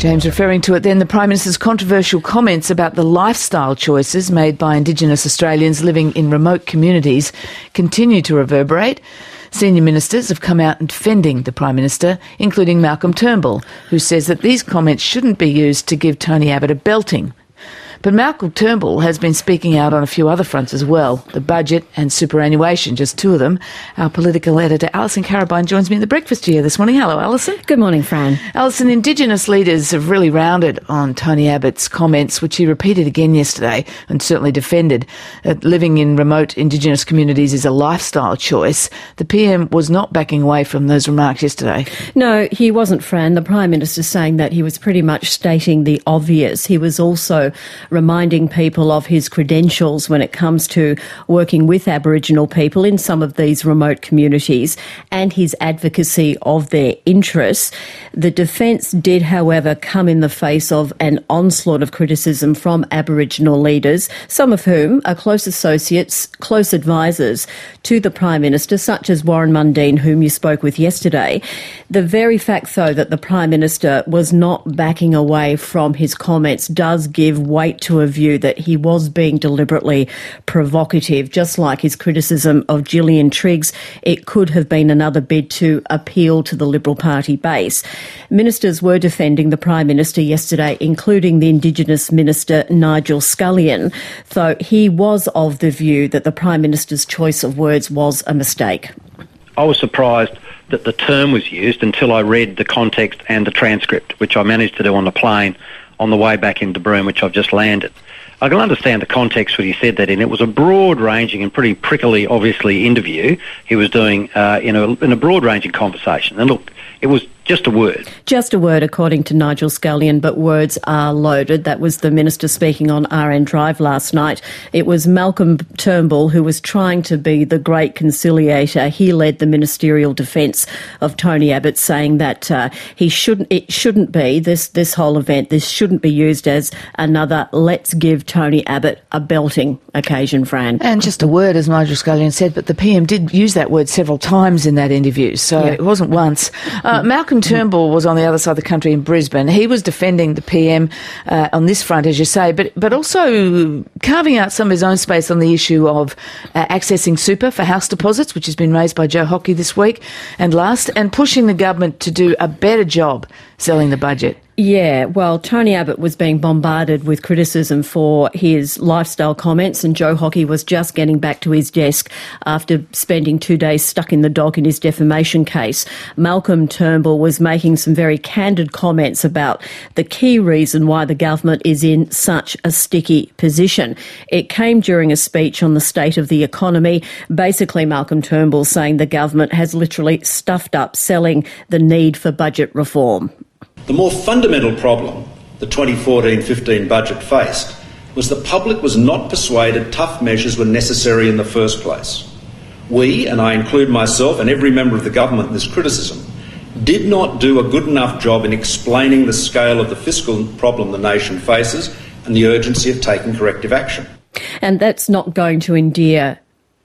James referring to it then, the Prime Minister's controversial comments about the lifestyle choices made by Indigenous Australians living in remote communities continue to reverberate. Senior ministers have come out defending the Prime Minister, including Malcolm Turnbull, who says that these comments shouldn't be used to give Tony Abbott a belting. But Malcolm Turnbull has been speaking out on a few other fronts as well, the budget and superannuation, just two of them. Our political editor, Alison Carabine, joins me in the breakfast chair this morning. Hello, Alison. Good morning, Fran. Alison, Indigenous leaders have really rounded on Tony Abbott's comments, which he repeated again yesterday and certainly defended. Living in remote Indigenous communities is a lifestyle choice. The PM was not backing away from those remarks yesterday. No, he wasn't, Fran. The Prime Minister saying that he was pretty much stating the obvious. He was also reminding people of his credentials when it comes to working with Aboriginal people in some of these remote communities and his advocacy of their interests. The defence did, however, come in the face of an onslaught of criticism from Aboriginal leaders, some of whom are close associates, close advisors to the Prime Minister, such as Warren Mundine, whom you spoke with yesterday. The very fact, though, that the Prime Minister was not backing away from his comments does give weight to a view that he was being deliberately provocative, just like his criticism of Gillian Triggs. It could have been another bid to appeal to the Liberal Party base. Ministers were defending the Prime Minister yesterday, including the Indigenous Minister Nigel Scullion, though he was of the view that the Prime Minister's choice of words was a mistake. I was surprised that the term was used until I read the context and the transcript, which I managed to do on the plane on the way back into Broome, which I've just landed. I can understand the context when he said that in. It was a broad-ranging and pretty prickly, obviously, interview he was doing in a broad-ranging conversation. And look, it was just a word. Just a word, according to Nigel Scullion, but words are loaded. That was the Minister speaking on RN Drive last night. It was Malcolm Turnbull who was trying to be the great conciliator. He led the ministerial defence of Tony Abbott, saying that it shouldn't be, this whole event, this shouldn't be used as another let's give Tony Abbott a belting occasion, Fran. And just a word, as Nigel Scullion said, but the PM did use that word several times in that interview, so It wasn't once. Malcolm Turnbull was on the other side of the country in Brisbane. He was defending the PM on this front, as you say, but also carving out some of his own space on the issue of accessing super for house deposits, which has been raised by Joe Hockey this week and pushing the government to do a better job selling the budget. Yeah, well, Tony Abbott was being bombarded with criticism for his lifestyle comments, and Joe Hockey was just getting back to his desk after spending 2 days stuck in the dock in his defamation case. Malcolm Turnbull was making some very candid comments about the key reason why the government is in such a sticky position. It came during a speech on the state of the economy. Basically, Malcolm Turnbull saying the government has literally stuffed up selling the need for budget reform. The more fundamental problem the 2014-15 budget faced was the public was not persuaded tough measures were necessary in the first place. We, and I include myself and every member of the government in this criticism, did not do a good enough job in explaining the scale of the fiscal problem the nation faces and the urgency of taking corrective action. And that's not going to endear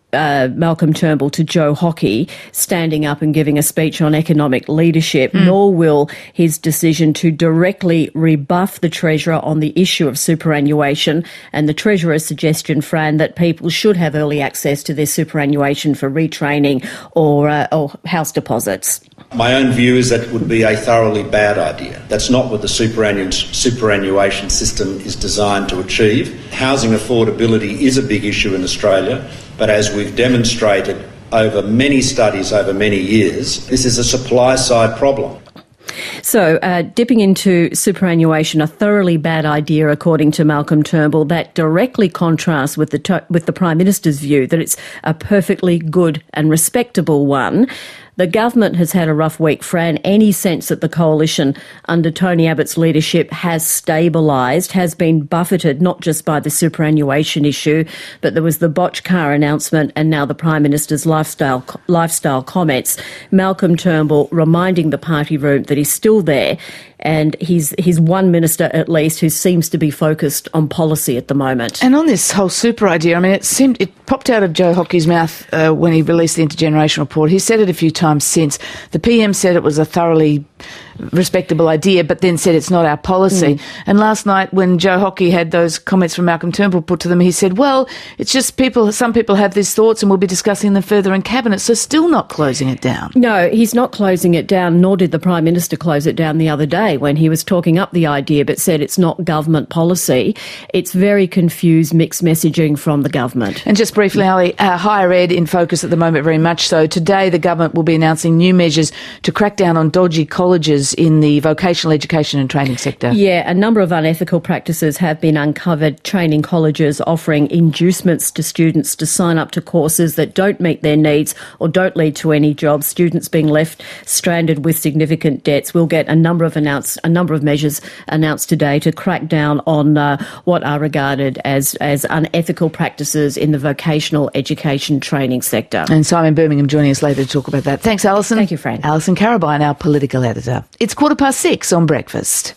Malcolm Turnbull to Joe Hockey standing up and giving a speech on economic leadership, nor will his decision to directly rebuff the Treasurer on the issue of superannuation and the Treasurer's suggestion, Fran, that people should have early access to their superannuation for retraining or house deposits. My own view is that it would be a thoroughly bad idea. That's not what the superannuation system is designed to achieve. Housing affordability is a big issue in Australia, but as we've demonstrated over many studies over many years, this is a supply-side problem. So, dipping into superannuation, a thoroughly bad idea, according to Malcolm Turnbull. That directly contrasts with the Prime Minister's view that it's a perfectly good and respectable one. The government has had a rough week, Fran. Any sense that the coalition under Tony Abbott's leadership has stabilised, has been buffeted not just by the superannuation issue, but there was the botched car announcement and now the Prime Minister's lifestyle comments. Malcolm Turnbull reminding the party room that he's still there. and he's one minister at least who seems to be focused on policy at the moment. And on this whole super idea, I mean, it popped out of Joe Hockey's mouth when he released the intergenerational report. He said it a few times since. The PM said it was a thoroughly respectable idea, but then said it's not our policy. And last night, when Joe Hockey had those comments from Malcolm Turnbull put to them, he said, well, it's just some people have these thoughts and we'll be discussing them further in Cabinet, so still not closing it down. No, he's not closing it down, nor did the Prime Minister close it down the other day when he was talking up the idea but said it's not government policy. It's very confused, mixed messaging from the government. And just briefly, Ali, higher ed in focus at the moment, very much so. Today, the government will be announcing new measures to crack down on dodgy colleges in the vocational education and training sector. Yeah, a number of unethical practices have been uncovered, training colleges offering inducements to students to sign up to courses that don't meet their needs or don't lead to any jobs, students being left stranded with significant debts. We'll get a number of measures announced today to crack down on what are regarded as unethical practices in the vocational education training sector. And Simon Birmingham joining us later to talk about that. Thanks, Alison. Thank you, Fran. Alison Carabine, our political editor. It's 6:15 on Breakfast.